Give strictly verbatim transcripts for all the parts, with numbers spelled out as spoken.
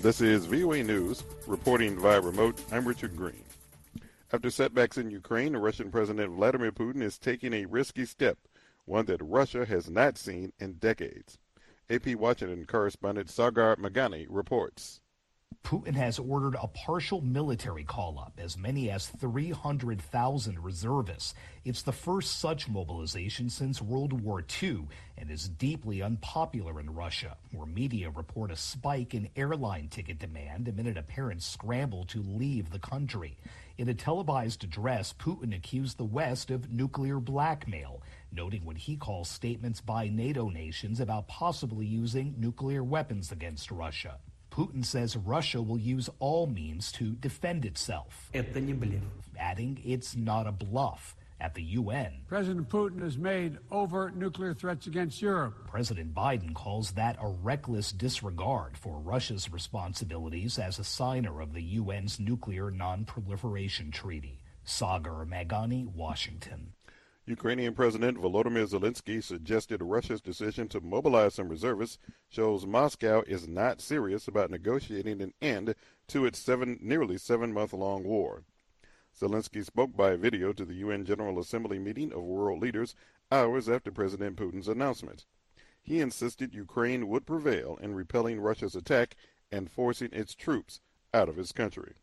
This is V O A News, reporting via remote. I'm Richard Green. After setbacks in Ukraine, Russian President Vladimir Putin is taking a risky step, one that Russia has not seen in decades. A P Washington correspondent Sagar Meghani reports. Putin has ordered a partial military call-up, as many as three hundred thousand reservists. It's the first such mobilization since World War Two and is deeply unpopular in Russia, where media report a spike in airline ticket demand amid an apparent scramble to leave the country. In a televised address, Putin accused the West of nuclear blackmail, noting what he calls statements by NATO nations about possibly using nuclear weapons against Russia. Putin says Russia will use all means to defend itself, adding it's not a bluff. At the U N, President Putin has made overt nuclear threats against Europe. President Biden calls that a reckless disregard for Russia's responsibilities as a signer of the U N's Nuclear Non-Proliferation Treaty. Sagar Meghani, Washington. Ukrainian President Volodymyr Zelensky suggested Russia's decision to mobilize some reservists shows Moscow is not serious about negotiating an end to its seven, nearly seven-month-long war. Zelensky spoke by video to the U N General Assembly meeting of world leaders hours after President Putin's announcement. He insisted Ukraine would prevail in repelling Russia's attack and forcing its troops out of his country.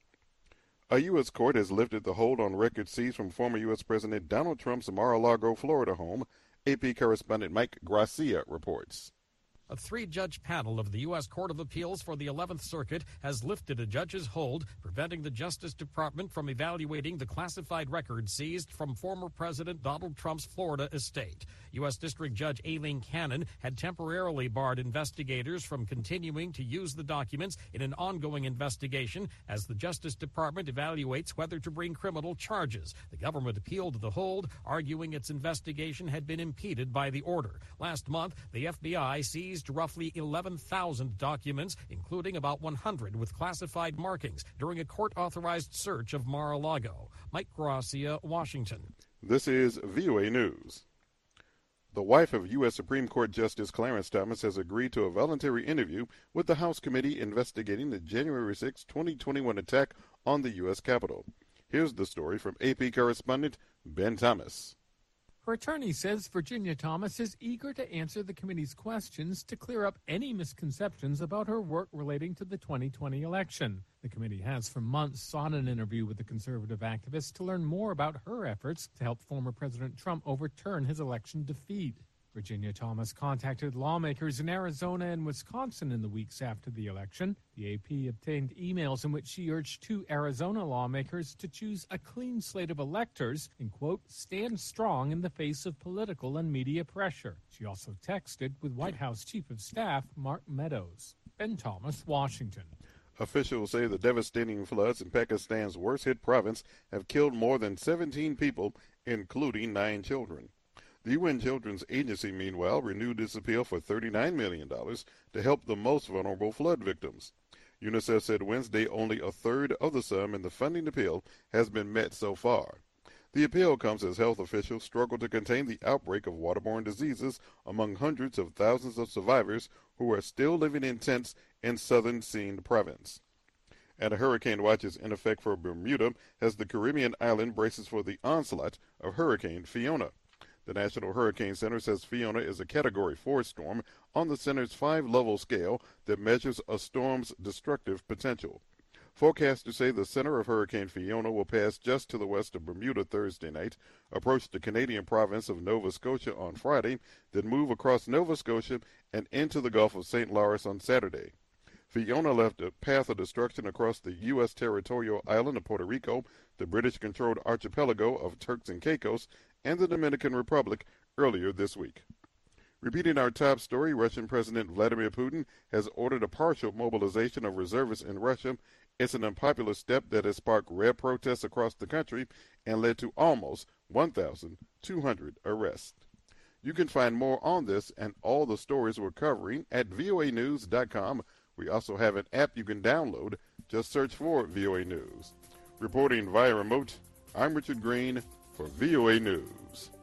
A U S court has lifted the hold on records seized from former U S President Donald Trump's Mar-a-Lago, Florida home. A P correspondent Mike Gracia reports. A three-judge panel of the U S Court of Appeals for the eleventh Circuit has lifted a judge's hold, preventing the Justice Department from evaluating the classified records seized from former President Donald Trump's Florida estate. U S District Judge Aileen Cannon had temporarily barred investigators from continuing to use the documents in an ongoing investigation as the Justice Department evaluates whether to bring criminal charges. The government appealed the hold, arguing its investigation had been impeded by the order. Last month, the F B I seized roughly eleven thousand documents, including about one hundred with classified markings, during a court-authorized search of Mar-a-Lago. Mike Gracia, Washington. This is V O A News. The wife of U S Supreme Court Justice Clarence Thomas has agreed to a voluntary interview with the House committee investigating the January sixth, twenty twenty-one attack on the U S Capitol. Here's the story from A P correspondent Ben Thomas. Her attorney says Virginia Thomas is eager to answer the committee's questions to clear up any misconceptions about her work relating to the twenty twenty election. The committee has for months sought an interview with the conservative activist to learn more about her efforts to help former President Trump overturn his election defeat. Virginia Thomas contacted lawmakers in Arizona and Wisconsin in the weeks after the election. The A P obtained emails in which she urged two Arizona lawmakers to choose a clean slate of electors and, quote, stand strong in the face of political and media pressure. She also texted with White House Chief of Staff Mark Meadows. Ben Thomas, Washington. Officials say the devastating floods in Pakistan's worst-hit province have killed more than seventeen people, including nine children. The U N Children's Agency, meanwhile, renewed its appeal for thirty-nine million dollars to help the most vulnerable flood victims. UNICEF said Wednesday only a third of the sum in the funding appeal has been met so far. The appeal comes as health officials struggle to contain the outbreak of waterborne diseases among hundreds of thousands of survivors who are still living in tents in southern Sindh province. And a hurricane watch is in effect for Bermuda as the Caribbean island braces for the onslaught of Hurricane Fiona. The National Hurricane Center says Fiona is a Category four storm on the center's five-level scale that measures a storm's destructive potential. Forecasters say the center of Hurricane Fiona will pass just to the west of Bermuda Thursday night, approach the Canadian province of Nova Scotia on Friday, then move across Nova Scotia and into the Gulf of Saint Lawrence on Saturday. Fiona left a path of destruction across the U S territorial island of Puerto Rico, the British-controlled archipelago of Turks and Caicos, and the Dominican Republic earlier this week. Repeating our top story, Russian President Vladimir Putin has ordered a partial mobilization of reservists in Russia. It's an unpopular step that has sparked rare protests across the country and led to almost one thousand two hundred arrests. You can find more on this and all the stories we're covering at V O A news dot com. We also have an app you can download. Just search for V O A News. Reporting via remote, I'm Richard Green for V O A News.